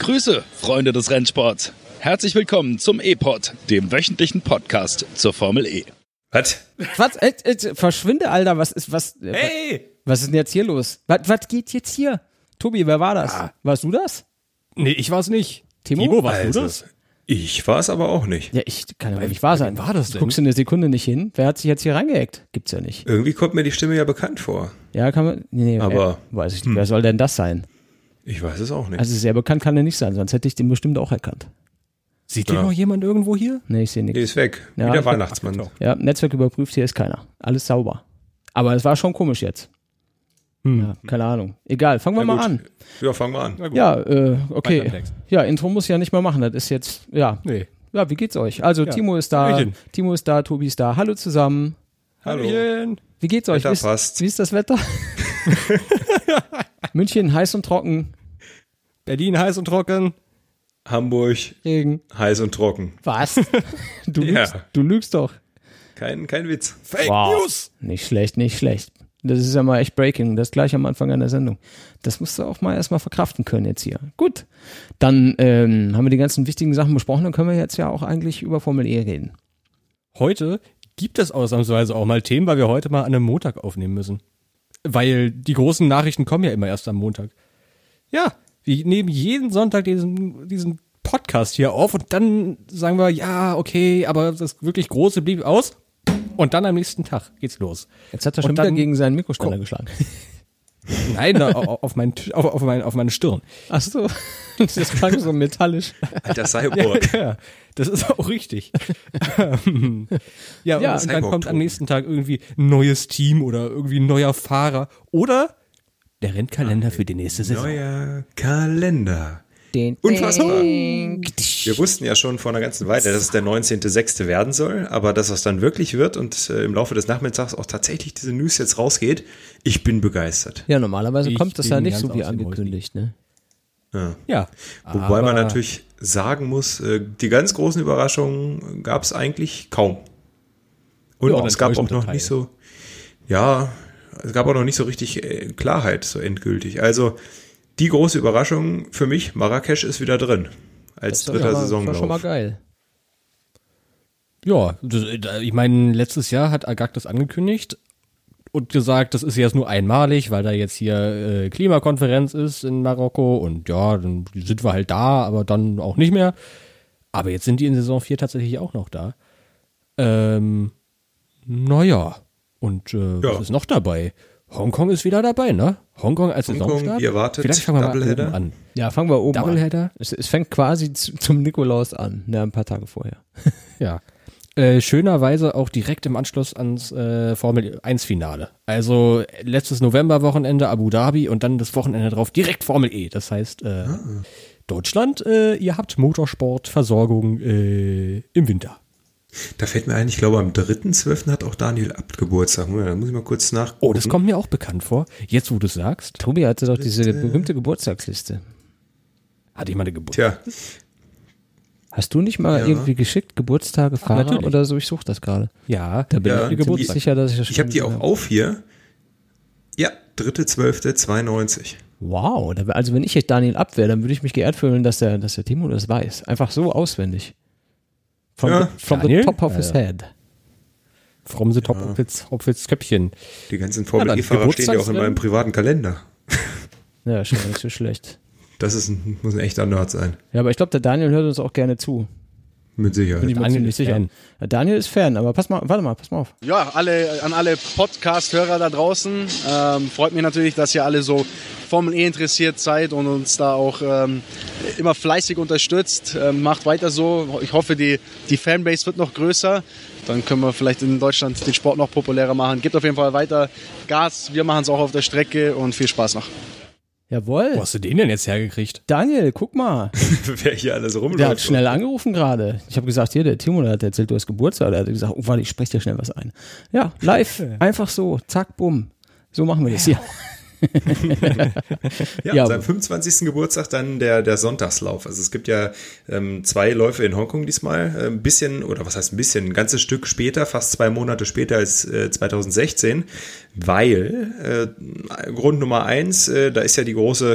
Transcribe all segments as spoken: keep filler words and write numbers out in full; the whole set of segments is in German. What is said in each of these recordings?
Grüße, Freunde des Rennsports. Herzlich willkommen zum E-Pod, dem wöchentlichen Podcast zur Formel E. Was? Was? Äh, äh, verschwinde, Alter. Was ist, was? Äh, Hey! Was ist denn jetzt hier los? Was, was geht jetzt hier? Tobi, wer war das? Ah. Warst du das? Nee, ich war's nicht. Timo? Timo, warst Also, du das? Ich war es aber auch nicht. Ja, ich kann ja nicht wahr sein. war das denn? Guckst du eine Sekunde nicht hin? Wer hat sich jetzt hier reingehackt? Gibt's ja nicht. Irgendwie kommt mir die Stimme ja bekannt vor. Ja, kann man. Nee, nee, Aber, äh, weiß ich nicht. Wer soll denn das sein? Ich weiß es auch nicht. Also sehr bekannt kann er nicht sein, sonst hätte ich den bestimmt auch erkannt. Sieht Ja. hier noch jemand irgendwo hier? Nee, ich sehe Die nichts. ist weg. Ja, Wie der ich- Weihnachtsmann. Ach, Ja, Netzwerk überprüft, hier ist keiner. Alles sauber. Aber es war schon komisch jetzt. Hm. Ja, keine Ahnung. Egal, fangen wir Na mal gut. an. Ja, fangen wir an. Na gut. Ja, äh, Weiter okay. im Text. Ja, Intro muss ich ja nicht mehr machen. Das ist jetzt, ja. Nee. Ja, wie geht's euch? Also, Ja. Timo ist da, Hallöchen. Timo ist da, Tobi ist da. Hallo zusammen. Hallo. Hallöchen. Wie geht's euch? Wetter Wie ist, passt. wie ist das Wetter? München heiß und trocken, Berlin heiß und trocken. Hamburg, Regen. heiß und trocken. Was? Du Ja. lügst, du lügst doch. Kein, kein Witz. Fake Wow. News. Nicht schlecht, nicht schlecht. Das ist ja mal echt Breaking, das gleich am Anfang einer Sendung. Das musst du auch mal erstmal verkraften können jetzt hier. Gut, dann ähm, haben wir die ganzen wichtigen Sachen besprochen, dann können wir jetzt ja auch eigentlich über Formel E reden. Heute gibt es ausnahmsweise auch mal Themen, weil wir heute mal an einem Montag aufnehmen müssen. Weil die großen Nachrichten kommen ja immer erst am Montag. Ja, wir nehmen jeden Sonntag diesen, diesen Podcast hier auf und dann sagen wir, ja, okay, aber das wirklich Große blieb aus. Und dann am nächsten Tag geht's los. Jetzt hat er Und schon wieder dann- gegen seinen Mikroständer Komm. geschlagen. Nein, na, au- auf, mein, T- auf, auf, mein, auf meine Stirn. Ach so, das klang so metallisch. Alter Cyborg. Ja, das ist auch richtig. Ähm, ja, Ja, und dann Cyborg-Ton. kommt am nächsten Tag irgendwie ein neues Team oder irgendwie ein neuer Fahrer oder der Rennkalender für die nächste Saison. Neuer Kalender. Den Unfassbar. Wir wussten ja schon vor einer ganzen Weile, dass es der neunzehnte sechste werden soll, aber dass es dann wirklich wird und äh, im Laufe des Nachmittags auch tatsächlich diese News jetzt rausgeht, ich bin begeistert. Ja, normalerweise Ich kommt das ja bin nicht ganz so wie aus dem angekündigt, ne? Ja. Ja, Wobei aber man natürlich sagen muss, äh, die ganz großen Überraschungen gab es eigentlich kaum. Und Ja, es gab auch enttäuschende noch Teile. nicht so, ja, es gab auch noch nicht so richtig äh, Klarheit, so endgültig. Also die große Überraschung für mich, Marrakesch ist wieder drin. Als dritter Das war Saisonlauf. schon mal geil. ja, das, ich meine, letztes Jahr hat Agag das angekündigt und gesagt, das ist jetzt nur einmalig, weil da jetzt hier äh, Klimakonferenz ist in Marokko und ja, dann sind wir halt da, aber dann auch nicht mehr. Aber jetzt sind die in Saison vier tatsächlich auch noch da. Ähm, naja, und äh, Ja. was ist noch dabei? Hongkong ist wieder dabei, ne? Hongkong als Hongkong, Saisonstart. wie erwartet, Vielleicht fangen wir mal Doubleheader. oben an. Ja, fangen wir oben an. Doubleheader? Es, es fängt quasi zu, zum Nikolaus an, ne, ein paar Tage vorher. Ja. Äh, schönerweise auch direkt im Anschluss ans äh, Formel eins Finale. Also äh, letztes Novemberwochenende Abu Dhabi und dann das Wochenende drauf direkt Formel E. Das heißt, äh, Ah. Deutschland, äh, ihr habt Motorsportversorgung äh, im Winter. Da fällt mir ein, ich glaube, am dritten zwölften hat auch Daniel Abt Geburtstag. Moment, Da muss ich mal kurz nachgucken. Oh, das kommt mir auch bekannt vor. Jetzt, wo du es sagst, Tobi hatte doch diese berühmte Geburtstagsliste. hatte ich mal eine Geburt. Tja, Hast du nicht mal Ja. irgendwie geschickt, Geburtstage, Fahrer natürlich. oder so? Ich suche das gerade. Ja, Da bin Ja, ich mir die- ziemlich sicher, dass ich das ich habe die schon auch gesehen auf hier. Ja, dritter zwölfter zweiundneunzig. Wow, da wär- also wenn ich jetzt Daniel Abt wäre, dann würde ich mich geehrt fühlen, dass der, dass der Timo das weiß. Einfach so auswendig. From, Ja. the, from the Daniel? top of Ja, his ja. head. from the top of its, of its Köpfchen. Die ganzen Ja, Formel dann E-Fahrer stehen ja auch in Geburtstagsrennen. meinem privaten Kalender. Ja, schon nicht so schlecht. Das ist ein, muss ein echter Nerd sein. Ja, aber ich glaube, der Daniel hört uns auch gerne zu. Mit Sicherheit. Bin ich mir Daniel ziemlich ist sicher. Fan. Ja, Daniel ist Fan, aber pass mal, warte mal, pass mal auf. Ja, alle, an alle Podcast-Hörer da draußen. Ähm, freut mich natürlich, dass ihr alle so Formel E interessiert seid und uns da auch ähm, immer fleißig unterstützt. Ähm, macht weiter so. Ich hoffe, die, die Fanbase wird noch größer. Dann können wir vielleicht in Deutschland den Sport noch populärer machen. Gebt auf jeden Fall weiter Gas. Wir machen es auch auf der Strecke und viel Spaß noch. Jawohl. Wo hast du den denn jetzt hergekriegt? Daniel, guck mal. Wer hier alles rumläuft. Der hat schnell angerufen gerade. Ich habe gesagt, hier, der Timo, der hat erzählt, du hast Geburtstag. Der hat gesagt, oh, warte, ich spreche dir schnell was ein. Ja, live, einfach so, zack, bumm. So machen wir das hier. Ja, Ja, an seinem aber- fünfundzwanzigsten Geburtstag dann der, der Sonntagslauf. Also es gibt ja ähm, zwei Läufe in Hongkong diesmal. Äh, Ein bisschen, oder was heißt ein bisschen, ein ganzes Stück später, fast zwei Monate später als äh, zweitausendsechzehn, weil äh, Grund Nummer eins, äh, da ist ja die große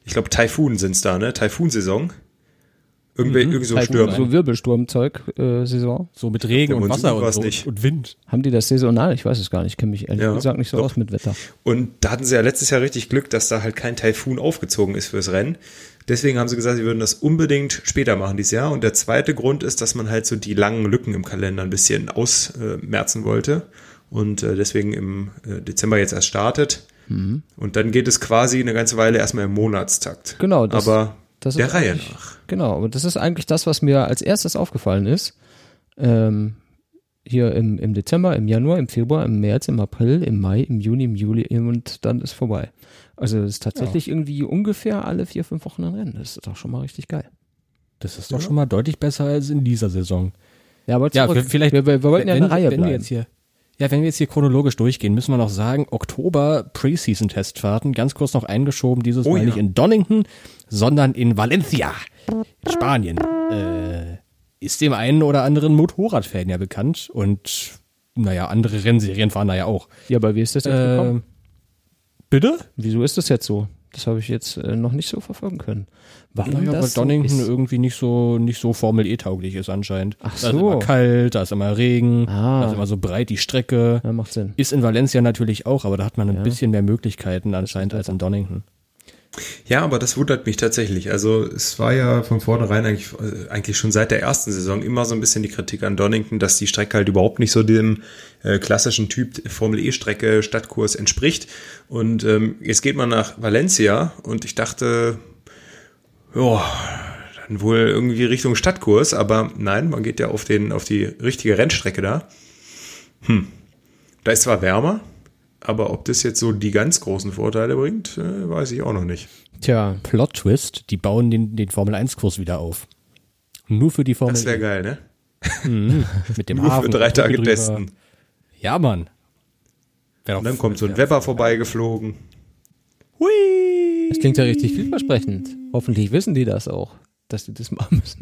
ich glaube, Taifun sind's da, ne? Taifun-Saison. Irgendwie, Mhm. irgendwie so Taifun, Stürme. so Wirbelsturmzeug äh, Saison. So mit Regen Der und Monsun Wasser und, war's so, nicht. und Wind. Haben die das saisonal? Ich weiß es gar nicht. Ich kenne mich ehrlich Ja, gesagt nicht so doch. aus mit Wetter. Und da hatten sie ja letztes Jahr richtig Glück, dass da halt kein Taifun aufgezogen ist fürs Rennen. Deswegen haben sie gesagt, sie würden das unbedingt später machen dieses Jahr. Und der zweite Grund ist, dass man halt so die langen Lücken im Kalender ein bisschen ausmerzen wollte. Und äh, deswegen im äh, Dezember jetzt erst startet. Mhm. Und dann geht es quasi eine ganze Weile erstmal im Monatstakt. Genau. Das, Aber das der ist Reihe eigentlich- nach. Genau, aber das ist eigentlich das, was mir als erstes aufgefallen ist. Ähm, hier im, im Dezember, im Januar, im Februar, im März, im April, im Mai, im Juni, im Juli und dann ist vorbei. Also es ist tatsächlich irgendwie ungefähr alle vier, fünf Wochen ein Rennen. Das ist doch schon mal richtig geil. Das ist doch schon mal deutlich besser als in dieser Saison. Ja, aber Ja, zurück. vielleicht, wir, wir, wir wollten ja in wenn, der Reihe wenn bleiben. wir jetzt hier, ja, wenn wir jetzt hier chronologisch durchgehen, müssen wir noch sagen, Oktober Preseason-Testfahrten, ganz kurz noch eingeschoben, dieses Oh Mal ja. nicht in Donington, sondern in Valencia, in Spanien. Äh, ist dem einen oder anderen Motorradfan ja bekannt und naja, andere Rennserien fahren da ja auch. Ja, aber wie ist das jetzt Äh, gekommen? bitte? Wieso ist das jetzt so? Das habe ich jetzt äh, noch nicht so verfolgen können. Warum Naja, weil das so Donington ist? irgendwie nicht so nicht so Formel E-tauglich ist anscheinend. Ach Da ist so. immer kalt, da ist immer Regen, Ah. da ist immer so breit die Strecke. Ja, macht Sinn. Ist in Valencia natürlich auch, aber da hat man ein Ja. bisschen mehr Möglichkeiten anscheinend als in Donington. Ja, aber das wundert mich tatsächlich. Also es war ja von vornherein eigentlich, äh, eigentlich schon seit der ersten Saison immer so ein bisschen die Kritik an Donington, dass die Strecke halt überhaupt nicht so dem äh, klassischen Typ Formel-E-Strecke, Stadtkurs entspricht. Und ähm, jetzt geht man nach Valencia und ich dachte, ja, dann wohl irgendwie Richtung Stadtkurs, aber nein, man geht ja auf den, auf die richtige Rennstrecke da. Hm. Da ist zwar wärmer, aber ob das jetzt so die ganz großen Vorteile bringt, äh, weiß ich auch noch nicht. Tja, Plot Twist, die bauen den, den Formel eins Kurs wieder auf. Nur für die Formel Das wäre E. geil, ne? Mhm. Mit dem Nur Hafen. für drei Brücke Tage drüber. testen. Ja, Mann. Wär Und doch- dann kommt so ein wär- Weber vorbeigeflogen. Hui! das klingt ja richtig vielversprechend. Hoffentlich wissen die das auch, dass die das machen müssen.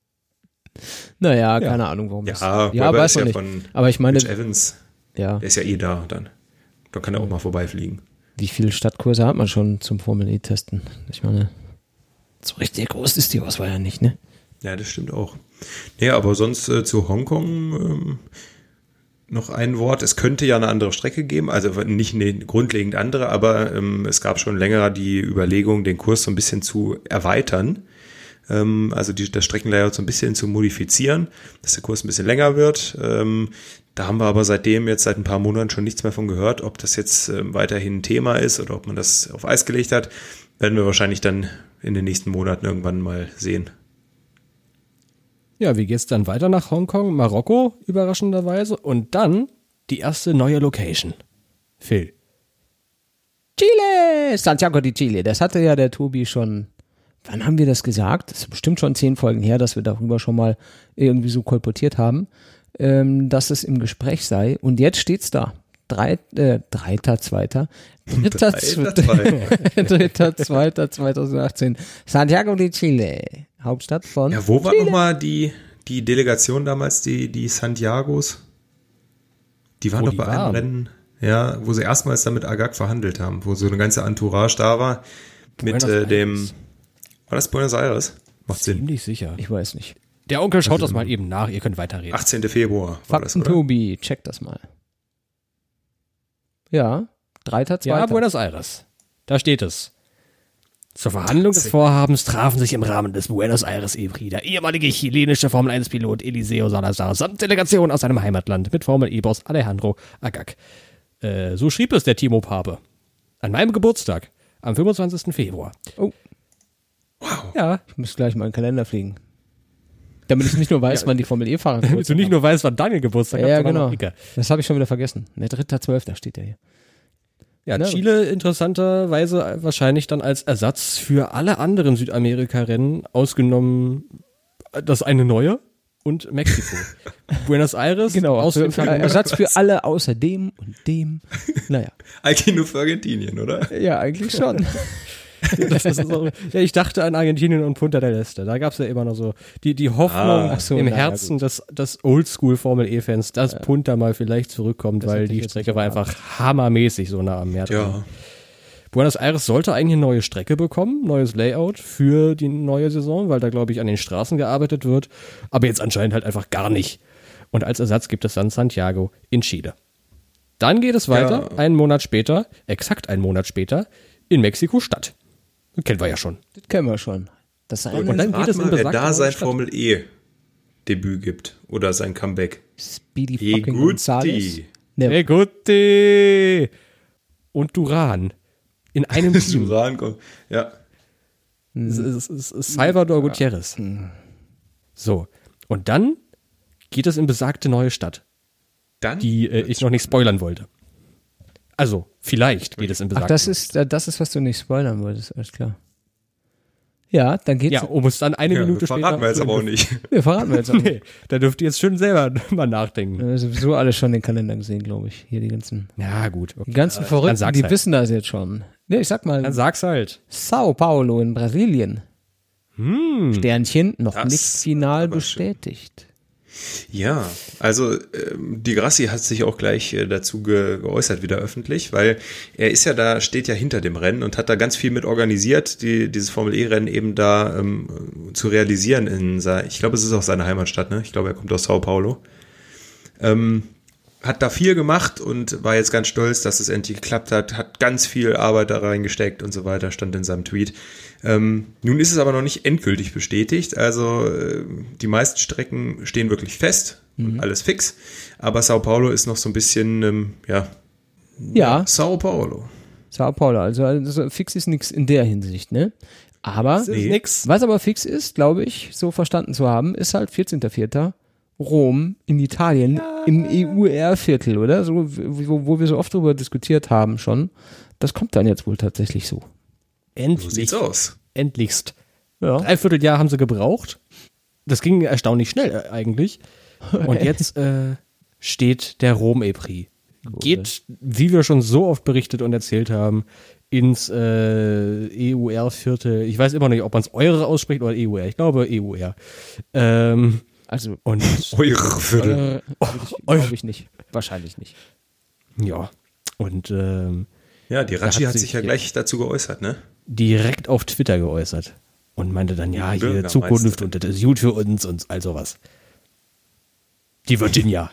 Naja, keine Ahnung, warum das. Ja, Ja, Weber weiß ist man ja nicht. von Aber ich meine, Mitch Evans. ja, Der ist ja eh da dann. Da kann er auch mal vorbeifliegen. wie viele Stadtkurse hat man schon zum Formel-E-Testen? Ich meine, so richtig groß ist die Auswahl ja nicht, ne? Ja, das stimmt auch. Nee, aber sonst äh, zu Hongkong ähm, noch ein Wort. Es könnte ja eine andere Strecke geben, also nicht eine grundlegend andere, aber ähm, es gab schon länger die Überlegung, den Kurs so ein bisschen zu erweitern. Ähm, also die, das Streckenlayout so ein bisschen zu modifizieren, dass der Kurs ein bisschen länger wird. Ähm, da haben wir aber seitdem jetzt seit ein paar Monaten schon nichts mehr von gehört, ob das jetzt ähm, weiterhin ein Thema ist oder ob man das auf Eis gelegt hat, werden wir wahrscheinlich dann in den nächsten Monaten irgendwann mal sehen. Ja, wie geht's dann weiter nach Hongkong? Marokko, überraschenderweise. Und dann die erste neue Location. Phil. Chile! Santiago de Chile. Das hatte ja der Tobi schon. Wann haben wir das gesagt? Das ist bestimmt schon zehn Folgen her, dass wir darüber schon mal irgendwie so kolportiert haben, ähm, dass es im Gespräch sei. Und jetzt steht's da. Drei, äh, Dreiter, Zweiter. Dritter, Dritter, Zweiter, Dritter, Zweiter, zweitausendachtzehn. Santiago de Chile. Hauptstadt von Ja, wo war Chile. nochmal die, die Delegation damals, die, die Santiagos? Die waren Wo doch die bei einem waren? Rennen, ja, wo sie erstmals dann mit Agag verhandelt haben, wo so eine ganze Entourage da war, mit Buenos äh, dem, Aires. war das Buenos Aires? Macht Sinn. Ziemlich sicher. Ich weiß nicht. Der Onkel schaut das mal eben nach, ihr könnt weiterreden. achtzehnten Februar war das, Fakten oder? Tobi, check das mal. Ja, Dreiter, Zweiter. Ja, Buenos Aires. Da steht es. Zur Verhandlung des Vorhabens trafen sich im Rahmen des Buenos Aires E-Prix der ehemalige chilenische Formel eins Pilot Eliseo Salazar samt Delegation aus seinem Heimatland mit Formel E-Boss Alejandro Agag. Äh, so schrieb es der Timo Pape. An meinem Geburtstag, am fünfundzwanzigsten Februar. Oh. Wow. Ja, Ich muss gleich mal in den Kalender fliegen. Damit ich nicht nur weiß, wann die Formel E-Fahrer damit du nicht nur weißt, wann Daniel Geburtstag Ja, hat, ja, sondern genau. auch Icke. Das habe ich schon wieder vergessen. Der dritter Zwölfter steht ja hier. Ja, Ne? Chile interessanterweise wahrscheinlich dann als Ersatz für alle anderen Südamerika-Rennen, ausgenommen das eine neue und Mexiko. Buenos Aires, Genau, aus für, dem für, Ersatz für alle außer dem und dem. Naja, Eigentlich nur für Argentinien, oder? ja, eigentlich schon. Das ist auch, ja, ich dachte an Argentinien und Punta del Este. Da gab's ja immer noch so die, die Hoffnung Ah, ach so, im na, na Herzen des, des Oldschool-Formel-E-Fans, dass Punta mal vielleicht zurückkommt, Das weil hätte ich die jetzt Strecke nicht war erwartet. einfach hammermäßig so nah am Meer. dran. Ja. Buenos Aires sollte eigentlich eine neue Strecke bekommen, neues Layout für die neue Saison, weil da, glaube ich, an den Straßen gearbeitet wird. Aber jetzt anscheinend halt einfach gar nicht. Und als Ersatz gibt es dann Santiago in Chile. Dann geht es weiter, ja. einen Monat später, exakt einen Monat später, in Mexiko-Stadt. Das kennen wir ja schon. Das kennen wir schon. Das und, und dann geht es in wer da sein Formel E Debüt gibt oder sein Comeback. Speedy fucking Gonzales. Hey Guti. Und Duran. In einem Team. Duran kommt, ja. Salvador Gutierrez. So. Und dann geht es in besagte neue Stadt. Dann? Die äh, ich noch nicht spoilern wollte. Also, vielleicht geht es in besagte Ach, das ist, das ist, was du nicht spoilern wolltest, alles klar. Ja, dann geht's. Ja, um es dann eine ja, Minute verraten später. Verraten wir jetzt aber auch nicht. Wir verraten wir jetzt auch nicht. Nee, da dürft ihr jetzt schön selber mal nachdenken. Wir haben sowieso alle schon den Kalender gesehen, glaube ich. Hier die ganzen. Ja, gut. Okay. Die ganzen Verrückten, die halt. wissen das jetzt schon. Nee, ich sag mal. Dann sag's halt. Sao Paulo in Brasilien. Hm. Sternchen, noch das nicht final bestätigt. Ja, also ähm, Di Grassi hat sich auch gleich äh, dazu ge- geäußert wieder öffentlich, weil er ist ja da, steht ja hinter dem Rennen und hat da ganz viel mit organisiert, die, dieses Formel-E-Rennen eben da ähm, zu realisieren in sein, ich glaube, es ist auch seine Heimatstadt, ne? Ich glaube, er kommt aus Sao Paulo. Ähm, hat da viel gemacht und war jetzt ganz stolz, dass es endlich geklappt hat, hat ganz viel Arbeit da reingesteckt und so weiter, stand in seinem Tweet. Ähm, nun ist es aber noch nicht endgültig bestätigt, also äh, die meisten Strecken stehen wirklich fest, mhm. alles fix, aber Sao Paulo ist noch so ein bisschen, ähm, ja, ja, Sao Paulo. Sao Paulo, also, also fix ist nichts in der Hinsicht, ne? Aber, nee. nix. Was aber fix ist, glaube ich, so verstanden zu haben, ist halt vierzehnter vierter Rom in Italien ja. im E U R-Viertel, oder? So, wo, wo wir so oft drüber diskutiert haben schon. Das kommt dann jetzt wohl tatsächlich so. Endlich. So sieht's aus. Endlichst. Ja. Ein Vierteljahr haben sie gebraucht. Das ging erstaunlich schnell eigentlich. Und jetzt äh, steht der Rom-E-Prix. Geht, wie wir schon so oft berichtet und erzählt haben, ins äh, E U R-Viertel. Ich weiß immer nicht, ob man es Eure ausspricht oder E U R. Ich glaube E U R. Ähm, also und Eure Viertel. Äh, glaube ich nicht. Wahrscheinlich nicht. Ja. Und ähm, ja, die Ratschi hat, hat sich ja gleich dazu geäußert, ne? Direkt auf Twitter geäußert und meinte dann, ja, hier Zukunft und das ist gut für uns und all sowas. Die Virginia.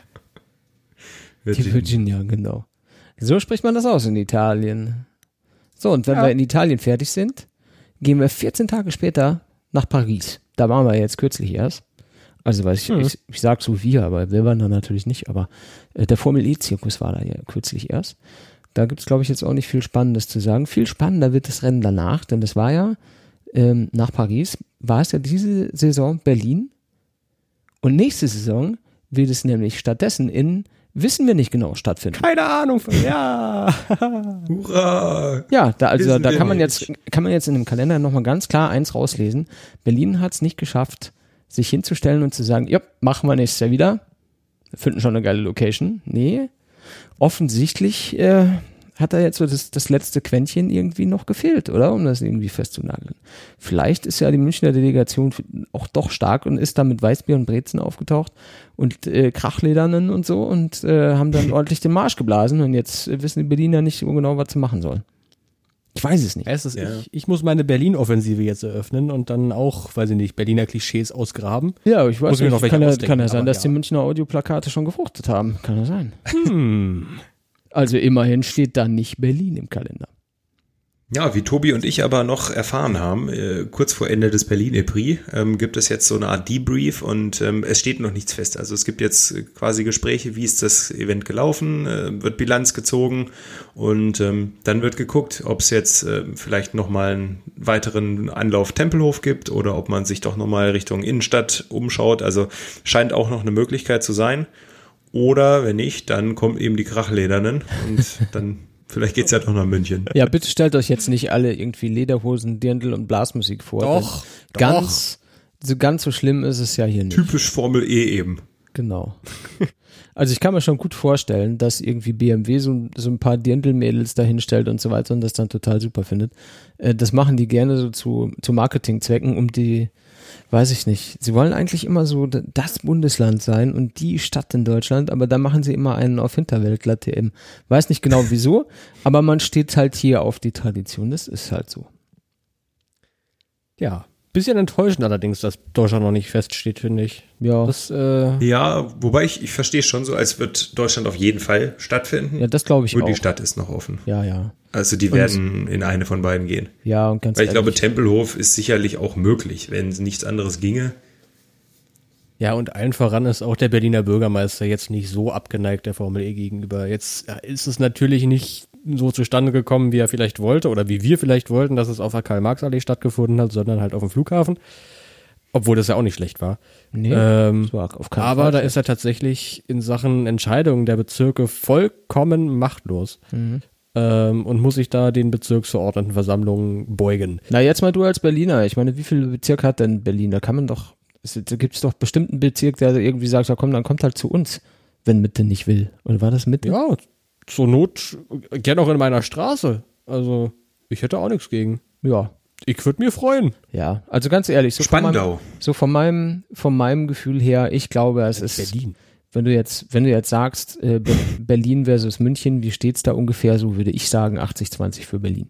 Die Virginia, genau. So spricht man das aus in Italien. So, und wenn ja. wir in Italien fertig sind, gehen wir vierzehn Tage später nach Paris. Da waren wir jetzt kürzlich erst. Also, weiß ich, mhm. ich, ich sag so wir, aber wir waren da natürlich nicht, aber äh, der Formel-E-Zirkus war da ja kürzlich erst. Da gibt es, glaube ich, jetzt auch nicht viel Spannendes zu sagen. Viel spannender wird das Rennen danach, denn das war ja ähm, nach Paris, war es ja diese Saison Berlin. Und nächste Saison wird es nämlich stattdessen in, wissen wir nicht genau, stattfinden. Keine Ahnung von, ja. Hurra! Ja, da, also da kann man jetzt, kann man jetzt in dem Kalender nochmal ganz klar eins rauslesen. Berlin hat es nicht geschafft, sich hinzustellen und zu sagen, ja, machen wir nächstes Jahr wieder. Wir finden schon eine geile Location. Nee. Offensichtlich äh, hat da jetzt so das, das letzte Quäntchen irgendwie noch gefehlt, oder? Um das irgendwie festzunageln. Vielleicht ist ja die Münchner Delegation auch doch stark und ist da mit Weißbier und Brezen aufgetaucht und äh, Krachledernen und so und äh, haben dann ordentlich den Marsch geblasen und jetzt äh, wissen die Berliner nicht so genau, was sie machen sollen. Ich weiß es nicht. Heißt es, ja. ich, ich muss meine Berlin-Offensive jetzt eröffnen und dann auch, weiß ich nicht, Berliner Klischees ausgraben. Ja, ich weiß muss nicht, noch kann, ja, kann ja sein, dass ja. die Münchner Audioplakate schon gefruchtet haben. Kann ja sein. Hm. Also immerhin steht da nicht Berlin im Kalender. Ja, wie Tobi und ich aber noch erfahren haben, äh, kurz vor Ende des Berlin-E-Prix ähm, gibt es jetzt so eine Art Debrief und ähm, es steht noch nichts fest. Also es gibt jetzt quasi Gespräche, wie ist das Event gelaufen, äh, wird Bilanz gezogen und ähm, dann wird geguckt, ob es jetzt äh, vielleicht nochmal einen weiteren Anlauf Tempelhof gibt oder ob man sich doch nochmal Richtung Innenstadt umschaut. Also scheint auch noch eine Möglichkeit zu sein. Oder wenn nicht, dann kommen eben die Krachledernen und dann vielleicht geht's ja doch nach München. Ja, bitte stellt euch jetzt nicht alle irgendwie Lederhosen, Dirndl und Blasmusik vor. Doch, ganz, doch. so ganz so schlimm ist es ja hier nicht. Typisch Formel E eben. Genau. Also ich kann mir schon gut vorstellen, dass irgendwie B M W so, so ein paar Dirndl-Mädels da hinstellt und so weiter und das dann total super findet. Äh, das machen die gerne so zu, zu Marketingzwecken, um die, weiß ich nicht, sie wollen eigentlich immer so das Bundesland sein und die Stadt in Deutschland, aber da machen sie immer einen auf Hinterwäldler-T M. Weiß nicht genau wieso, aber man steht halt hier auf die Tradition, das ist halt so. Ja, bisschen enttäuschend allerdings, dass Deutschland noch nicht feststeht, finde ich. Ja. Das, äh, Ja, wobei ich, ich verstehe schon so, als wird Deutschland auf jeden Fall stattfinden. Ja, das glaube ich Nur auch. die Stadt ist noch offen. Ja, ja. Also die Und- werden in eine von beiden gehen. Ja, und ganz Weil ich glaube, ehrlich, Tempelhof ist sicherlich auch möglich, wenn nichts anderes ginge. ja, und allen voran ist auch der Berliner Bürgermeister jetzt nicht so abgeneigt der Formel E gegenüber. Jetzt äh, ist es natürlich nicht so zustande gekommen, wie er vielleicht wollte oder wie wir vielleicht wollten, dass es auf der Karl-Marx-Allee stattgefunden hat, sondern halt auf dem Flughafen. Obwohl das ja auch nicht schlecht war. nee, Ähm, das war auf keinen aber Fall da schlecht. ist er tatsächlich in Sachen Entscheidungen der Bezirke vollkommen machtlos Mhm. ähm, und muss sich da den Bezirksverordnetenversammlungen beugen. Na, jetzt mal du als Berliner. Ich meine, wie viele Bezirke hat denn Berlin? Da kann man doch, es, da gibt es doch bestimmt einen Bezirk, der irgendwie sagt, ja komm, dann kommt halt zu uns, wenn Mitte nicht will. Oder war das Mitte? Ja, zur Not gerne auch in meiner Straße. Also ich hätte auch nichts gegen. Ja. Ich würde mir freuen. Ja, also ganz ehrlich, so von, meinem, Spandau. so von meinem, von meinem Gefühl her, ich glaube, es ist, Berlin. wenn du jetzt, wenn du jetzt sagst, äh, Be- Berlin versus München, wie steht's da ungefähr? So würde ich sagen, achtzig zwanzig für Berlin.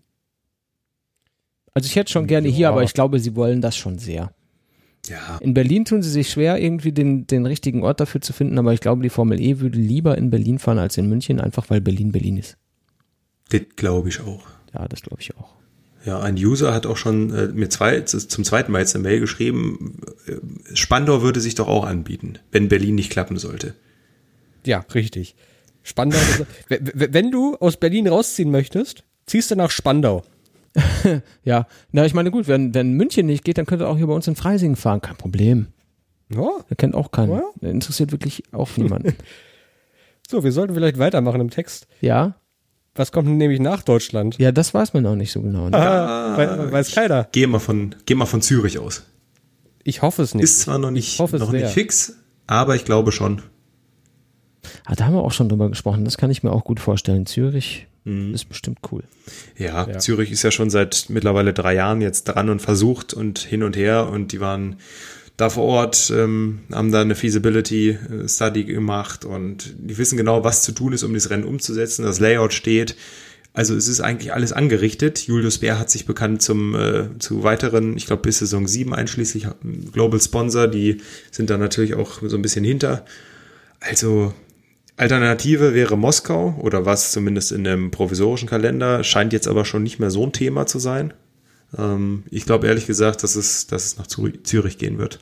Also ich hätte schon gerne hier, Ja. aber ich glaube, sie wollen das schon sehr. Ja, In Berlin tun sie sich schwer, irgendwie den, den richtigen Ort dafür zu finden, aber ich glaube, die Formel E würde lieber in Berlin fahren als in München, einfach weil Berlin Berlin ist. das glaube ich auch. Ja, das glaube ich auch. Ja, ein User hat auch schon äh, mir zwei, zum zweiten Mal jetzt eine Mail geschrieben, äh, Spandau würde sich doch auch anbieten, wenn Berlin nicht klappen sollte. Ja, richtig. Spandau. ist- w- w- wenn du aus Berlin rausziehen möchtest, ziehst du nach Spandau. Ja, na, ich meine, gut, wenn, wenn München nicht geht, dann könnt ihr auch hier bei uns in Freising fahren, kein Problem. Ja. Da kennt auch keiner. Ja. Der interessiert wirklich auch niemanden. So, wir sollten vielleicht weitermachen im Text. Ja? Was kommt denn nämlich nach Deutschland? Ja, das weiß man auch nicht so genau. Ne? Ah, weiß, weiß keiner. Geh mal von, geh mal von Zürich aus. Ich hoffe es nicht. Ist zwar noch nicht, Ich hoffe es noch sehr. nicht fix, aber ich glaube schon. Ah, da haben wir auch schon drüber gesprochen. Das kann ich mir auch gut vorstellen. Zürich Mhm. ist bestimmt cool. Ja, Ja. Zürich ist ja schon seit mittlerweile drei Jahren jetzt dran und versucht und hin und her und die waren da vor Ort, ähm, haben da eine Feasibility Study gemacht und die wissen genau, was zu tun ist, um das Rennen umzusetzen. Das Layout steht. Also es ist eigentlich alles angerichtet. Julius Baer hat sich bekannt zum äh, zu weiteren, ich glaube bis Saison sieben einschließlich Global Sponsor, die sind da natürlich auch so ein bisschen hinter. Also Alternative wäre Moskau oder was zumindest in einem provisorischen Kalender, scheint jetzt aber schon nicht mehr so ein Thema zu sein. Ähm, ich glaube ehrlich gesagt, dass es, dass es nach Zürich, Zürich gehen wird.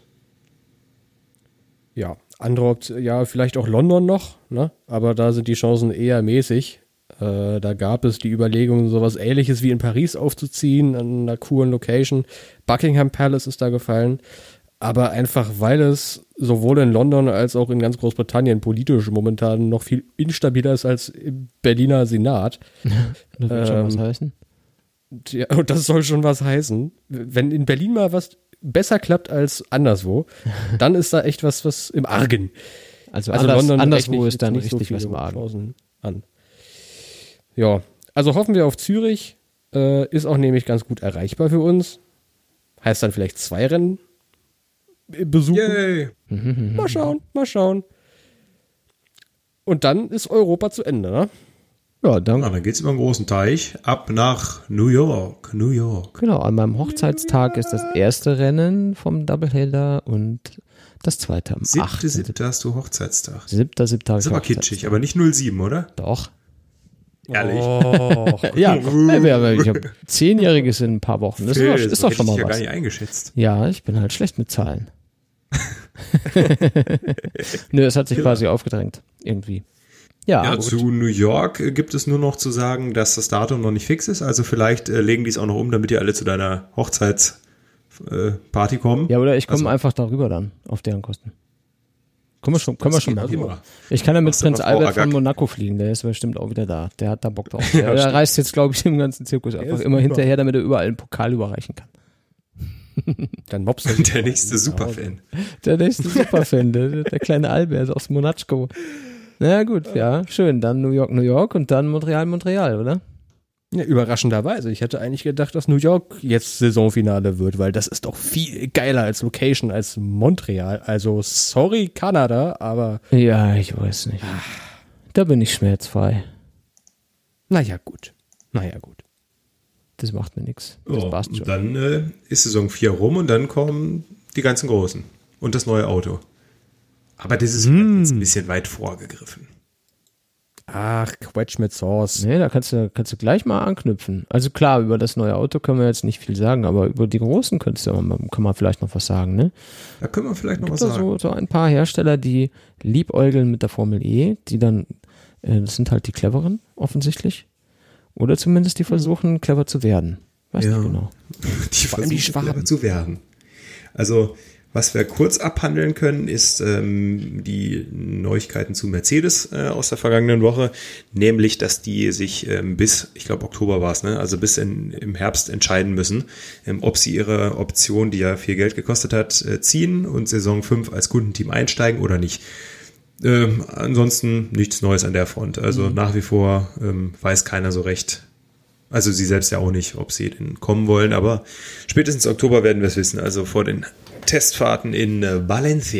Ja, andere Option, ja, vielleicht auch London noch, ne? Aber da sind die Chancen eher mäßig. Äh, da gab es die Überlegung, sowas Ähnliches wie in Paris aufzuziehen, an einer coolen Location. Buckingham Palace ist da gefallen. Aber einfach, weil es sowohl in London als auch in ganz Großbritannien politisch momentan noch viel instabiler ist als im Berliner Senat. Das wird schon Ähm, was heißen. Und ja, und das soll schon was heißen. Wenn in Berlin mal was besser klappt als anderswo, dann ist da echt was, was im Argen. Also, Also anders, London anderswo rechne ich ist dann jetzt nicht richtig so was viele im Argen. Chancen an. Ja, also hoffen wir auf Zürich. Äh, ist auch nämlich ganz gut erreichbar für uns. Heißt dann vielleicht zwei Rennen besuchen. Yay! Mal schauen, mal schauen. Und dann ist Europa zu Ende, ne? Ja, dann, Ah, dann geht's über den großen Teich ab nach New York. New York. genau, an meinem Hochzeitstag ist das erste Rennen vom Doubleheader und das zweite am Siebte, achten siebte hast du Hochzeitstag. Siebter, siebter. Das ist aber kitschig, aber nicht null sieben, oder? Doch. Ehrlich. Oh, Ja, äh, aber ich habe Zehnjähriges in ein paar Wochen. Das ist doch, ist doch hätte schon ich mal ja gar was. nicht eingeschätzt. Ja, ich bin halt schlecht mit Zahlen. Nö, es hat sich quasi aufgedrängt. Irgendwie. Ja, Ja, gut. zu New York äh, gibt es nur noch zu sagen, dass das Datum noch nicht fix ist. Also vielleicht äh, legen die es auch noch um, damit ihr alle zu deiner Hochzeitsparty äh, Party kommen. Ja, oder ich komme Also- einfach darüber dann, auf deren Kosten. Können wir schon, können wir Das schon geht machen. immer. Ich kann ja mit Machst du Prinz mal Frau Albert von Agag. Monaco fliegen, der ist bestimmt auch wieder da. Der hat da Bock drauf. Der, der stimmt. reist jetzt, glaube ich, im ganzen Zirkus einfach ist immer super. hinterher, damit er überall einen Pokal überreichen kann. Dann Mops. Der nächste Superfan. Der nächste Superfan, der, der kleine Albert aus Monaco. Na ja, gut, ja, schön. Dann New York, New York und dann Montreal, Montreal, oder? Ja, überraschenderweise. Ich hätte eigentlich gedacht, dass New York jetzt Saisonfinale wird, weil das ist doch viel geiler als Location, als Montreal. Also, sorry, Kanada, aber... Ja, ich weiß nicht. Da bin ich schmerzfrei. Naja, gut. Naja, gut. Das macht mir nichts. Das Oh, passt schon. und dann äh, ist Saison vier rum und dann kommen die ganzen Großen und das neue Auto. Aber das ist mm. jetzt ein bisschen weit vorgegriffen. Ach, Quetsch mit Sauce. Nee, da kannst du, kannst du gleich mal anknüpfen. Also klar, über das neue Auto können wir jetzt nicht viel sagen, aber über die Großen könntest du, kann man vielleicht noch was sagen, ne? Da können wir vielleicht noch Gibt was da sagen. so, so ein paar Hersteller, die liebäugeln mit der Formel E, die dann, äh, das sind halt die Cleveren, offensichtlich. Oder zumindest die versuchen, clever zu werden. Weiß Ja. nicht genau. Die Vor allem die versuchen, Schwaben. clever zu werden. Also, was wir kurz abhandeln können, ist ähm, die Neuigkeiten zu Mercedes äh, aus der vergangenen Woche, nämlich, dass die sich ähm, bis, ich glaube Oktober war es, ne, also bis in, im Herbst entscheiden müssen, ähm, ob sie ihre Option, die ja viel Geld gekostet hat, äh, ziehen und Saison fünf als Kundenteam einsteigen oder nicht. Ähm, ansonsten nichts Neues an der Front. Also mhm. nach wie vor ähm, weiß keiner so recht, also sie selbst ja auch nicht, ob sie denn kommen wollen, aber spätestens Oktober werden wir es wissen, also vor den Testfahrten in äh, Valencia.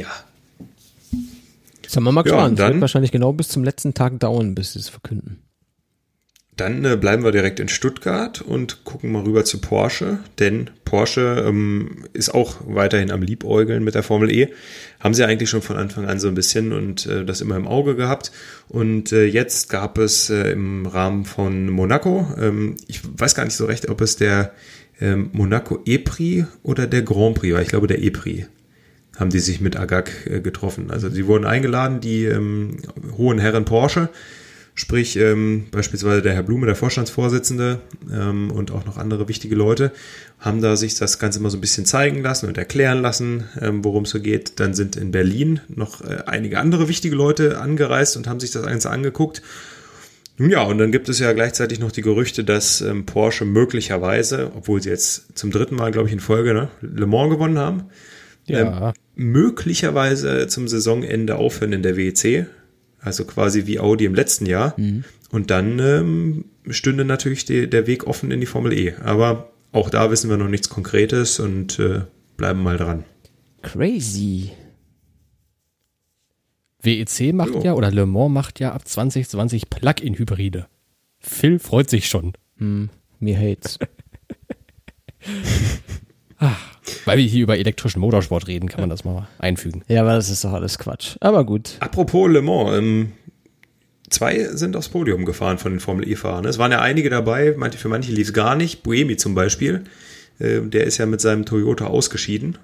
Sind wir mal Ja, gespannt. dann- Wird wahrscheinlich genau bis zum letzten Tag dauern, bis sie es verkünden. Dann äh, bleiben wir direkt in Stuttgart und gucken mal rüber zu Porsche, denn Porsche ähm, ist auch weiterhin am Liebäugeln mit der Formel E. Haben sie eigentlich schon von Anfang an so ein bisschen und äh, das immer im Auge gehabt. Und äh, jetzt gab es äh, im Rahmen von Monaco, ähm, ich weiß gar nicht so recht, ob es der ähm, Monaco E-Prix oder der Grand Prix war. Ich glaube, der E-Prix haben die sich mit Agag äh, getroffen. Also sie wurden eingeladen, die ähm, hohen Herren Porsche, sprich ähm, beispielsweise der Herr Blume, der Vorstandsvorsitzende ähm, und auch noch andere wichtige Leute, haben da sich das Ganze mal so ein bisschen zeigen lassen und erklären lassen, ähm, worum es so geht. Dann sind in Berlin noch äh, einige andere wichtige Leute angereist und haben sich das Ganze angeguckt. Nun ja, und dann gibt es ja gleichzeitig noch die Gerüchte, dass ähm, Porsche möglicherweise, obwohl sie jetzt zum dritten Mal, glaube ich, in Folge ne, Le Mans gewonnen haben, Ja. ähm, möglicherweise zum Saisonende aufhören in der W E C, also quasi wie Audi im letzten Jahr. Mhm. Und dann ähm, stünde natürlich die, der Weg offen in die Formel E. Aber auch da wissen wir noch nichts Konkretes und äh, bleiben mal dran. Crazy. W E C macht Jo. ja, oder Le Mans macht ja ab zwanzig zwanzig Plug-in-Hybride. Phil freut sich schon. Hm, mir hates. Weil wir hier über elektrischen Motorsport reden, kann man das mal einfügen. Ja, aber das ist doch alles Quatsch. Aber gut. Apropos Le Mans, ähm, zwei sind aufs Podium gefahren von den Formel E-Fahrern. Es waren ja einige dabei, manche, für manche lief es gar nicht. Buemi zum Beispiel, äh, der ist ja mit seinem Toyota ausgeschieden.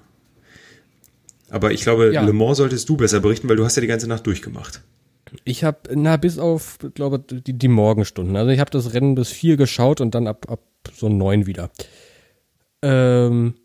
Aber ich glaube, Ja. Le Mans solltest du besser berichten, weil du hast ja die ganze Nacht durchgemacht. Ich habe, na, bis auf, glaube die, die Morgenstunden. Also ich habe das Rennen bis vier geschaut und dann ab, ab so neun wieder. Ähm,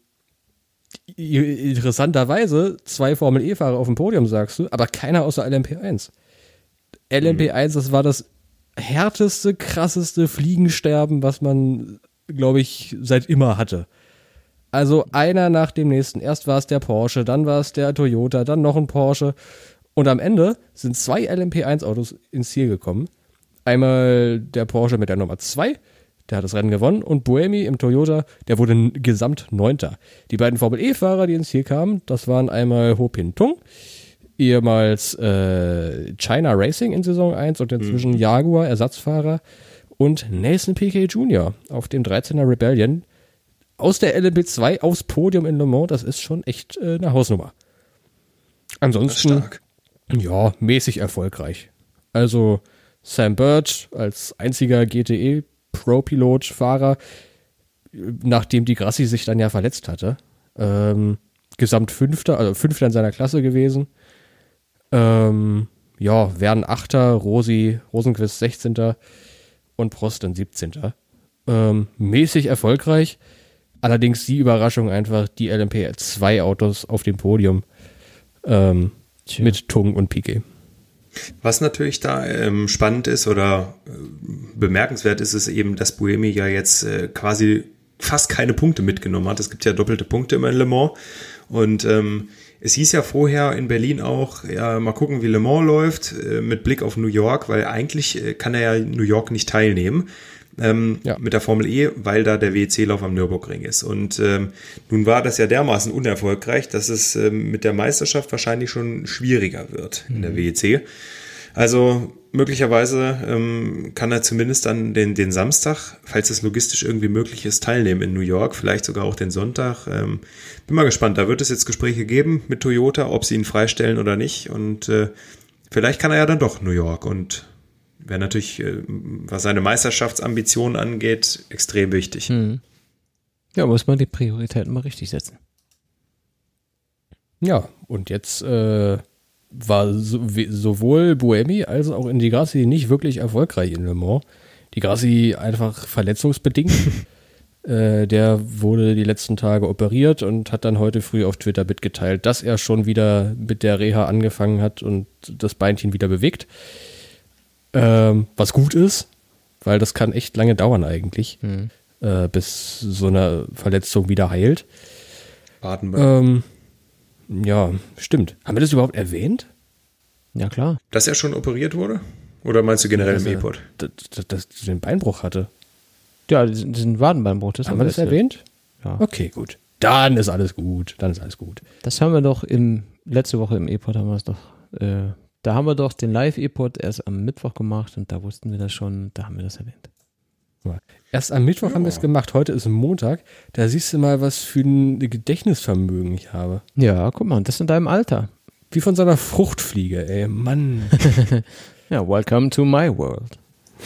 i- interessanterweise zwei Formel-E-Fahrer auf dem Podium, sagst du, aber keiner außer L M P eins. L M P eins, das war das härteste, krasseste Fliegensterben, was man, glaube ich, seit immer hatte. Also einer nach dem nächsten. Erst war es der Porsche, dann war es der Toyota, dann noch ein Porsche. Und am Ende sind zwei L M P eins Autos ins Ziel gekommen. Einmal der Porsche mit der Nummer zwei, der hat das Rennen gewonnen. Und Buemi im Toyota, der wurde n- gesamt Neunter. Die beiden Formel-E-Fahrer, die ins Ziel kamen, das waren einmal Ho Pin Tung, ehemals äh, China Racing in Saison eins und inzwischen Jaguar Ersatzfahrer, und Nelson Piquet Junior auf dem dreizehner Rebellion aus der L M P zwei aufs Podium in Le Mans. Das ist schon echt äh, eine Hausnummer. Ansonsten, Stark. ja, mäßig erfolgreich. Also Sam Birch als einziger G T E-Pro-Pilot-Fahrer, nachdem die Grassi sich dann ja verletzt hatte, ähm, gesamt Fünfter, also Fünfter in seiner Klasse gewesen. Ähm, ja, werden Achter, Rosi, Rosenquist sechzehnter und Prost dann siebzehnter Ähm, mäßig erfolgreich. Allerdings die Überraschung einfach, die L M P zwei Autos auf dem Podium ähm, mit Tung und Piquet. Was natürlich da ähm, spannend ist oder äh, bemerkenswert ist, ist eben, dass Buemi ja jetzt äh, quasi fast keine Punkte mitgenommen hat. Es gibt ja doppelte Punkte immer in Le Mans. Und ähm, es hieß ja vorher in Berlin auch, ja, mal gucken, wie Le Mans läuft, äh, mit Blick auf New York, weil eigentlich äh, kann er ja New York nicht teilnehmen. Ähm, ja. Mit der Formel E, weil da der W E C-Lauf am Nürburgring ist. Und ähm, nun war das ja dermaßen unerfolgreich, dass es ähm, mit der Meisterschaft wahrscheinlich schon schwieriger wird in mhm. der W E C. Also möglicherweise ähm, kann er zumindest dann den, den Samstag, falls es logistisch irgendwie möglich ist, teilnehmen in New York, vielleicht sogar auch den Sonntag. Ähm, bin mal gespannt, da wird es jetzt Gespräche geben mit Toyota, ob sie ihn freistellen oder nicht. Und äh, vielleicht kann er ja dann doch New York und wäre natürlich, was seine Meisterschaftsambitionen angeht, extrem wichtig. Hm. Ja, muss man die Prioritäten mal richtig setzen. Ja, und jetzt äh, war so, wie, sowohl Buemi als auch Indy Grassi nicht wirklich erfolgreich in Le Mans. Die Grassi einfach verletzungsbedingt. äh, der wurde die letzten Tage operiert und hat dann heute früh auf Twitter mitgeteilt, dass er schon wieder mit der Reha angefangen hat und das Beinchen wieder bewegt. Ähm, was gut ist, weil das kann echt lange dauern eigentlich, mhm. äh, bis so eine Verletzung wieder heilt. Warten wir. Ähm, ja, stimmt. Haben wir das überhaupt erwähnt? Ja, klar. Dass er schon operiert wurde? Oder meinst du generell dass im er, E-Pod? Dass, dass, dass er den Beinbruch hatte. Ja, diesen Wadenbeinbruch. Das haben wir das erwähnt? Ja. Okay, gut. Dann ist alles gut. Dann ist alles gut. Das haben wir doch im letzte Woche im E-Pod haben wir es doch äh, Da haben wir doch den Live-E-Pod erst am Mittwoch gemacht und da wussten wir das schon, da haben wir das erwähnt. Erst am Mittwoch ja. haben wir es gemacht, heute ist Montag. Da siehst du mal, was für ein Gedächtnisvermögen ich habe. Ja, guck mal, das ist in deinem Alter. Wie von so einer Fruchtfliege, ey, Mann. Ja, welcome to my world.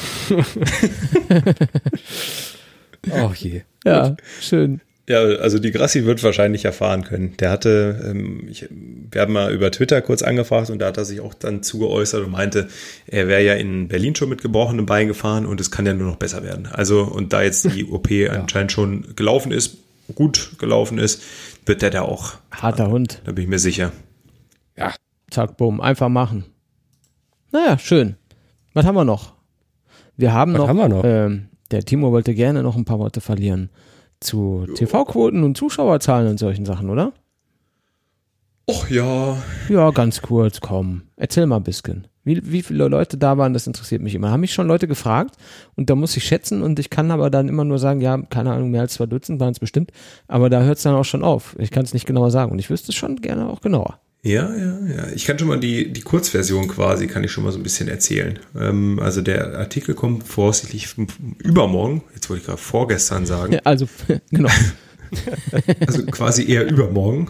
Ach je. Ja, gut. Schön. Ja, also die Grassi wird wahrscheinlich erfahren können. Der hatte, ähm, ich, wir haben mal über Twitter kurz angefragt und da hat er sich auch dann zugeäußert und meinte, er wäre ja in Berlin schon mit gebrochenem Bein gefahren und es kann ja nur noch besser werden. Also und da jetzt die O P ja. anscheinend schon gelaufen ist, gut gelaufen ist, wird der da auch. Harter Hund. Da bin ich mir sicher. Ja, zack, bumm, einfach machen. Naja, schön. Was haben wir noch? Wir haben Was noch, haben wir noch? Ähm, der Timo wollte gerne noch ein paar Worte verlieren. Zu T V-Quoten und Zuschauerzahlen und solchen Sachen, oder? Och ja. Ja, ganz kurz, komm. Erzähl mal ein bisschen. Wie, wie viele Leute da waren, das interessiert mich immer. Haben mich schon Leute gefragt und da muss ich schätzen und ich kann aber dann immer nur sagen, ja, keine Ahnung, mehr als zwei Dutzend waren es bestimmt, aber da hört es dann auch schon auf. Ich kann es nicht genauer sagen und ich wüsste es schon gerne auch genauer. Ja, ja, ja. Ich kann schon mal die, die Kurzversion quasi, kann ich schon mal so ein bisschen erzählen. Ähm, also der Artikel kommt voraussichtlich übermorgen, jetzt wollte ich gerade vorgestern sagen. Also, genau. Also quasi eher übermorgen.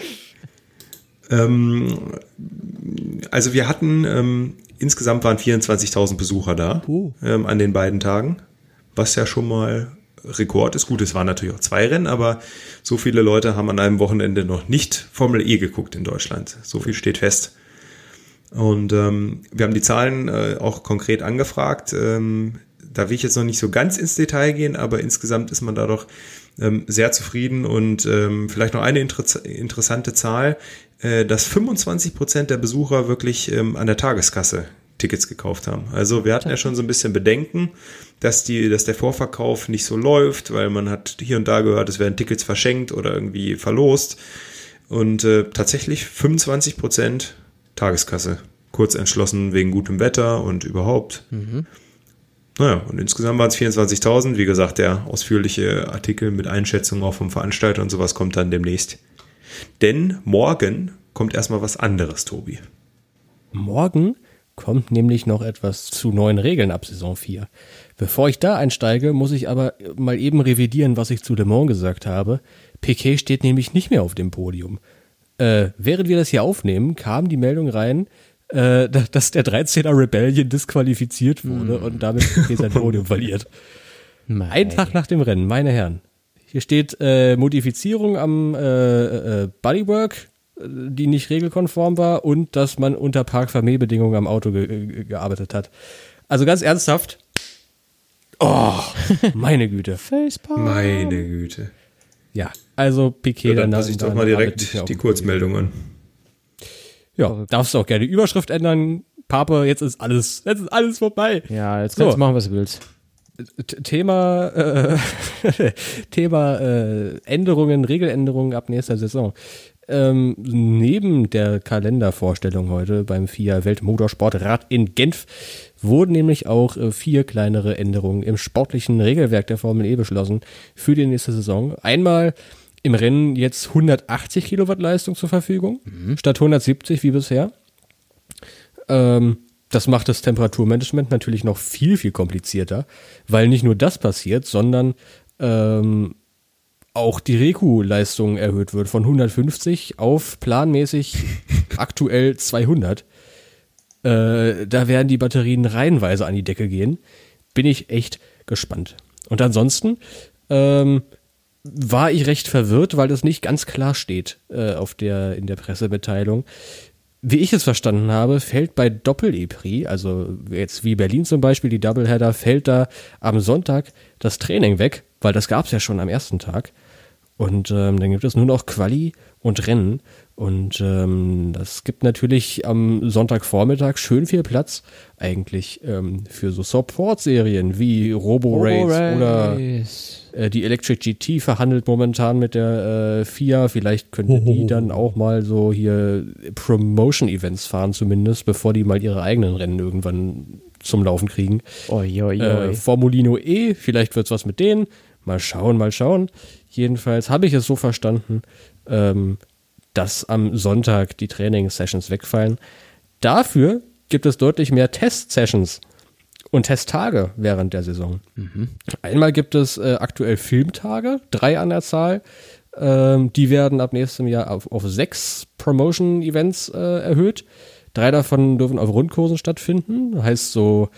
ähm, also wir hatten, ähm, insgesamt waren vierundzwanzigtausend Besucher da oh. ähm, an den beiden Tagen, was ja schon mal Rekord ist. Gut, es waren natürlich auch zwei Rennen, aber so viele Leute haben an einem Wochenende noch nicht Formel E geguckt in Deutschland. So viel steht fest. Und ähm, wir haben die Zahlen äh, auch konkret angefragt. Ähm, da will ich jetzt noch nicht so ganz ins Detail gehen, aber insgesamt ist man da doch ähm, sehr zufrieden. Und ähm, vielleicht noch eine inter- interessante Zahl, äh, dass fünfundzwanzig Prozent der Besucher wirklich ähm, an der Tageskasse Tickets gekauft haben. Also wir hatten ja schon so ein bisschen Bedenken, dass die, dass der Vorverkauf nicht so läuft, weil man hat hier und da gehört, es werden Tickets verschenkt oder irgendwie verlost. Und äh, tatsächlich fünfundzwanzig Prozent Tageskasse. Kurz entschlossen wegen gutem Wetter und überhaupt. Mhm. Naja, und insgesamt waren es vierundzwanzigtausend. Wie gesagt, der ausführliche Artikel mit Einschätzungen auch vom Veranstalter und sowas kommt dann demnächst. Denn morgen kommt erstmal was anderes, Tobi. Morgen kommt nämlich noch etwas zu neuen Regeln ab Saison vier. Bevor ich da einsteige, muss ich aber mal eben revidieren, was ich zu Le Mans gesagt habe. Piquet steht nämlich nicht mehr auf dem Podium. Äh, während wir das hier aufnehmen, kam die Meldung rein, äh, dass der dreizehner Rebellion disqualifiziert wurde mm. und damit Piquet sein Podium verliert. Mei. Ein Tag nach dem Rennen, meine Herren. Hier steht äh, Modifizierung am äh, äh, Bodywork, die nicht regelkonform war und dass man unter Park-Vermehl-Bedingungen am Auto ge- ge- gearbeitet hat. Also ganz ernsthaft. Oh, meine Güte. Facepalm. Meine Güte. Ja, also Piquet. Ja, dann passe ich doch mal direkt die Kurzmeldung an. Ja, darfst du auch gerne die Überschrift ändern. Pape, jetzt ist alles, jetzt ist alles vorbei. Ja, jetzt kannst so. du machen, was du willst. Thema äh, Thema äh, Änderungen, Regeländerungen ab nächster Saison. Ähm, neben der Kalendervorstellung heute beim F I A Weltmotorsportrat in Genf wurden nämlich auch äh, vier kleinere Änderungen im sportlichen Regelwerk der Formel E beschlossen für die nächste Saison. Einmal im Rennen jetzt hundertachtzig Kilowatt Leistung zur Verfügung, mhm. statt hundertsiebzig wie bisher. Ähm, das macht das Temperaturmanagement natürlich noch viel, viel komplizierter, weil nicht nur das passiert, sondern ähm, auch die Reku-Leistung erhöht wird von hundertfünfzig auf planmäßig aktuell zweihundert. Äh, da werden die Batterien reihenweise an die Decke gehen. Bin ich echt gespannt. Und ansonsten ähm, war ich recht verwirrt, weil das nicht ganz klar steht äh, auf der, in der Pressemitteilung. Wie ich es verstanden habe, fällt bei Doppel-E-Prix, also jetzt wie Berlin zum Beispiel, die Doubleheader, fällt da am Sonntag das Training weg, weil das gab es ja schon am ersten Tag. Und ähm, dann gibt es nur noch Quali und Rennen. Und ähm, das gibt natürlich am Sonntagvormittag schön viel Platz eigentlich ähm, für so Support-Serien wie Robo-Race Robo oder äh, die Electric G T verhandelt momentan mit der äh, F I A. Vielleicht könnte Oho. die dann auch mal so hier Promotion-Events fahren zumindest, bevor die mal ihre eigenen Rennen irgendwann zum Laufen kriegen. Oi, oi, oi. Äh, Formulino E, vielleicht wird's was mit denen. Mal schauen, mal schauen. Jedenfalls habe ich es so verstanden, ähm, dass am Sonntag die Training-Sessions wegfallen. Dafür gibt es deutlich mehr Test-Sessions und Testtage während der Saison. Mhm. Einmal gibt es äh, aktuell Filmtage, drei an der Zahl. Ähm, die werden ab nächstem Jahr auf, auf sechs Promotion-Events äh, erhöht. Drei davon dürfen auf Rundkursen stattfinden. Heißt so,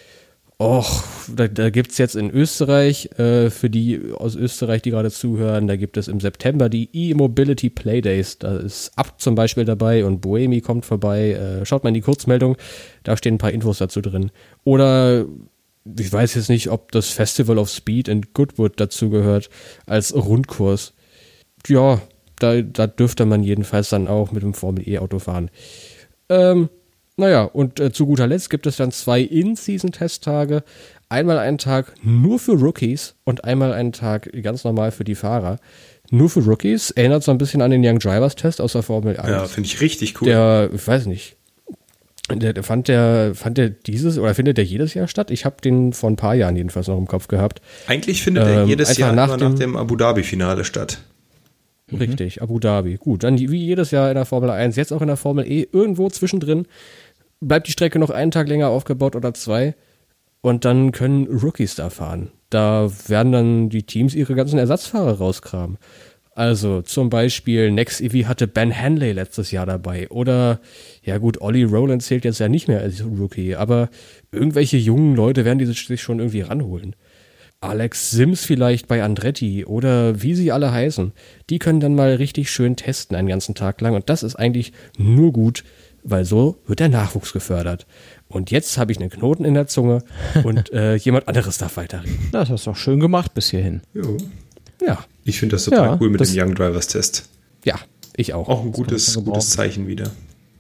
Och, da, da gibt's jetzt in Österreich, äh, für die aus Österreich, die gerade zuhören, da gibt es im September die E-Mobility Playdays. Da ist Abt zum Beispiel dabei und Boemi kommt vorbei. Äh, schaut mal in die Kurzmeldung, da stehen ein paar Infos dazu drin. Oder ich weiß jetzt nicht, ob das Festival of Speed in Goodwood dazu gehört als Rundkurs. Ja, da, da dürfte man jedenfalls dann auch mit dem Formel-E-Auto fahren. Ähm, Naja, und äh, zu guter Letzt gibt es dann zwei In-Season-Testtage. Einmal einen Tag nur für Rookies und einmal einen Tag ganz normal für die Fahrer. Nur für Rookies, erinnert so ein bisschen an den Young Drivers Test aus der Formel eins. Ja, finde ich richtig cool. Der, ich weiß nicht, der, der fand der fand der dieses, oder findet der jedes Jahr statt? Ich habe den vor ein paar Jahren jedenfalls noch im Kopf gehabt. Eigentlich findet ähm, er jedes Jahr nach immer dem, nach dem Abu Dhabi-Finale statt. Richtig, Abu Dhabi. Gut, dann wie jedes Jahr in der Formel eins, jetzt auch in der Formel E, irgendwo zwischendrin bleibt die Strecke noch einen Tag länger aufgebaut oder zwei und dann können Rookies da fahren. Da werden dann die Teams ihre ganzen Ersatzfahrer rauskramen. Also zum Beispiel Next E V hatte Ben Hanley letztes Jahr dabei oder, ja gut, Ollie Rowland zählt jetzt ja nicht mehr als Rookie, aber irgendwelche jungen Leute werden die sich schon irgendwie ranholen. Alex Sims vielleicht bei Andretti oder wie sie alle heißen, die können dann mal richtig schön testen einen ganzen Tag lang und das ist eigentlich nur gut, weil so wird der Nachwuchs gefördert. Und jetzt habe ich einen Knoten in der Zunge und äh, jemand anderes darf weiterreden. Das hast du auch schön gemacht bis hierhin. Jo. Ja. Ich finde das total ja, cool mit das dem Young Drivers Test. Ja, ich auch. Auch ein gutes, gutes Zeichen wieder.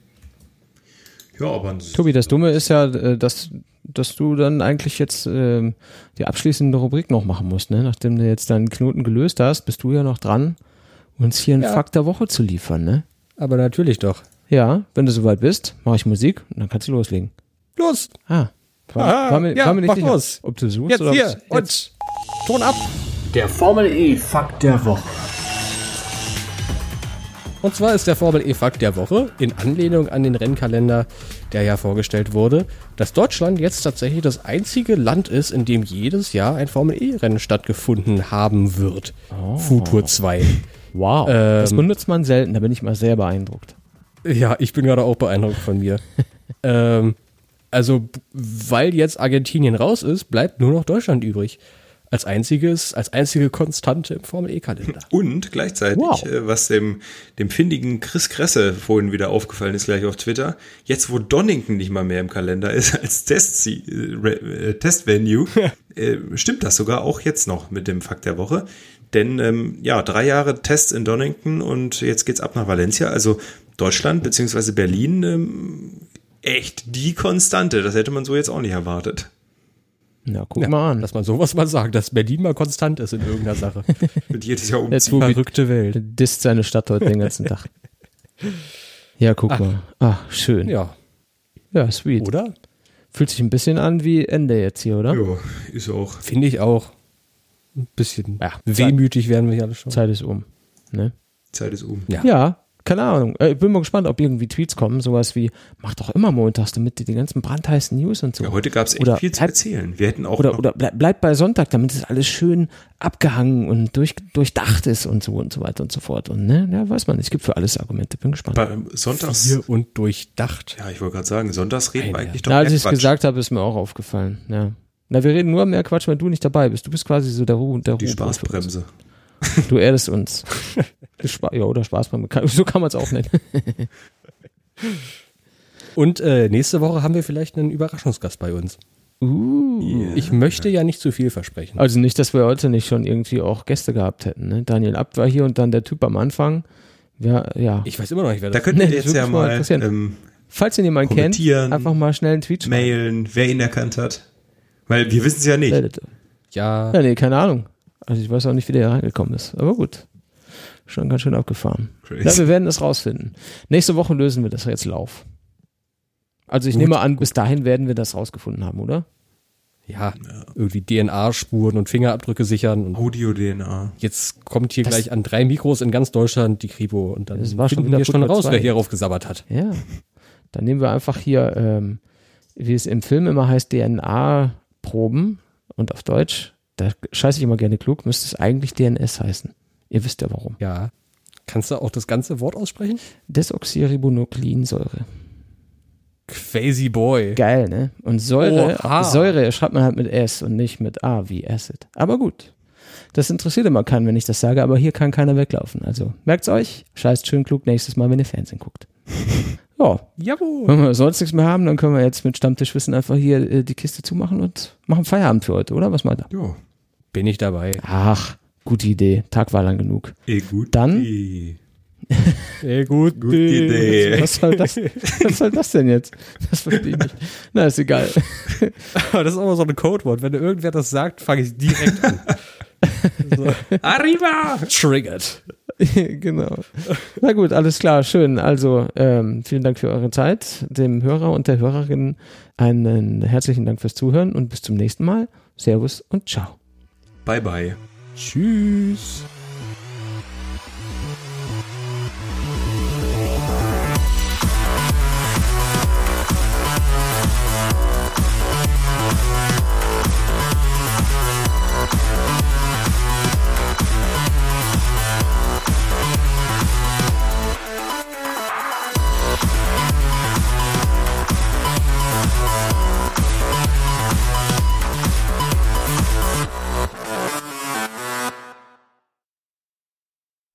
Ja, aber Tobi, das Dumme ist ja, dass, dass du dann eigentlich jetzt äh, die abschließende Rubrik noch machen musst. Ne? Nachdem du jetzt deinen Knoten gelöst hast, bist du ja noch dran, uns hier einen ja. Fakt der Woche zu liefern. Ne? Aber natürlich doch. Ja, wenn du soweit bist, mache ich Musik und dann kannst du loslegen. Los! Ah, war, ah war mir, ja, war mir nicht mach sicher, los. ob du suchst Jetzt oder hier ob und Ton ab! Der Formel E Fakt der Woche. Und zwar ist der Formel E Fakt der Woche in Anlehnung an den Rennkalender, der ja vorgestellt wurde, dass Deutschland jetzt tatsächlich das einzige Land ist, in dem jedes Jahr ein Formel E Rennen stattgefunden haben wird. Oh. Futur zwei. Wow, ähm, das benutzt man selten, da bin ich mal sehr beeindruckt. Ja, ich bin gerade auch beeindruckt von mir. ähm, also, weil jetzt Argentinien raus ist, bleibt nur noch Deutschland übrig. Als einziges, als einzige Konstante im Formel-E-Kalender. Und gleichzeitig, wow. äh, was dem, dem findigen Chris Kresse vorhin wieder aufgefallen ist, gleich auf Twitter, jetzt wo Donington nicht mal mehr im Kalender ist als Test äh, Testvenue, äh, stimmt das sogar auch jetzt noch mit dem Fakt der Woche. Denn ähm, ja, drei Jahre Tests in Donington und jetzt geht's ab nach Valencia. Also Deutschland bzw. Berlin, ähm, echt die Konstante. Das hätte man so jetzt auch nicht erwartet. Na, guck Ja, mal an. dass man sowas mal sagt, dass Berlin mal konstant ist in irgendeiner Sache. Wird jedes Jahr Jetzt, umziehen. wo wir- Verrückte Welt. Disst seine Stadt heute den ganzen Tag. Ja, guck Ach. mal. Ach, schön. Ja, Ja, sweet. oder? Fühlt sich ein bisschen an wie Ende jetzt hier, oder? Ja, ist auch. Finde ich auch. Ein bisschen Ja, wehmütig werden wir hier alle schon. Zeit ist um. Ne? Zeit ist um. Ja. Ja, keine Ahnung. Äh, Ich bin mal gespannt, ob irgendwie Tweets kommen. Sowas wie, mach doch immer montags, damit die, die ganzen brandheißen News und so. Ja, heute gab es echt Oder viel zu bleib- erzählen. Wir hätten auch Oder, noch oder bleib, bleib bei Sonntag, damit es alles schön abgehangen und durch, durchdacht ist und so und so weiter und so fort. Und ne, ja, weiß man nicht. Es gibt für alles Argumente. Bin gespannt. bei Sonntags. Hier und durchdacht. Ja, ich wollte gerade sagen, Sonntags reden wir Nein, eigentlich doch Na, als mehr ich es Quatsch. gesagt habe, ist mir auch aufgefallen. Ja. Na, wir reden nur mehr Quatsch, wenn du nicht dabei bist. Du bist quasi so der Ruhe der Die Ruhe- Spaßbremse. Du erdest uns. Spa- ja, oder Spaßbremse. Kann- So kann man es auch nennen. Und äh, nächste Woche haben wir vielleicht einen Überraschungsgast bei uns. Uh. Yeah. Ich möchte ja nicht zu viel versprechen. Also nicht, dass wir heute nicht schon irgendwie auch Gäste gehabt hätten. Ne? Daniel Abt war hier und dann der Typ am Anfang. Ja, ja. Ich weiß immer noch nicht, wer Da das könnt ihr Nee, jetzt das ja würde mich mal mal interessieren. ähm, Falls ihr jemanden kennt, kommentieren, einfach mal schnell einen Tweet schreiben. mailen, wer ihn erkannt hat. Weil wir wissen es ja nicht. Meldet euch. Ja, Ja, nee, keine Ahnung. Also ich weiß auch nicht, wie der hier reingekommen ist. Aber gut. Schon ganz schön abgefahren. Crazy. Ja, wir werden es rausfinden. Nächste Woche lösen wir das Rätsel auf. Also ich Gut, nehme an, bis dahin werden wir das rausgefunden haben, oder? ja, irgendwie D N A-Spuren und Fingerabdrücke sichern. Und Audio-D N A. jetzt kommt hier Das- gleich an drei Mikros in ganz Deutschland die Kripo und dann Das war schon finden wieder wir schon Fußball raus, zwei. wer hier rauf gesabbert hat. Ja. Dann nehmen wir einfach hier, ähm, wie es im Film immer heißt, D N A-Proben und auf Deutsch, da scheiße ich immer gerne klug, müsste es eigentlich D N S heißen. Ihr wisst ja warum. Ja. Kannst du auch das ganze Wort aussprechen? Desoxyribonukleinsäure. Crazy Boy. Geil, ne? Und Säure, Oha. Säure schreibt man halt mit S und nicht mit A wie Acid. Aber gut. Das interessiert immer keinen, wenn ich das sage, aber hier kann keiner weglaufen. Also merkt's euch, scheißt schön klug nächstes Mal, wenn ihr Fernsehen guckt. Ja, Jawohl. wenn wir sonst nichts mehr haben, dann können wir jetzt mit Stammtischwissen einfach hier äh, die Kiste zumachen und machen Feierabend für heute, oder? Was meint ihr? Ja. Bin ich dabei. Ach, gute Idee. Tag war lang genug. Eh, gut. Dann? Eh. Sehr gut. Gute Idee. Was soll das, was soll das denn jetzt? Das verstehe ich nicht. Na, ist egal. Aber das ist auch so ein Codewort. Wenn irgendwer das sagt, fange ich direkt an. So. Arriba! Triggered. Genau. Na gut, alles klar, schön. Also ähm, vielen Dank für eure Zeit. Dem Hörer und der Hörerin einen herzlichen Dank fürs Zuhören und bis zum nächsten Mal. Servus und ciao. Bye, bye. Tschüss.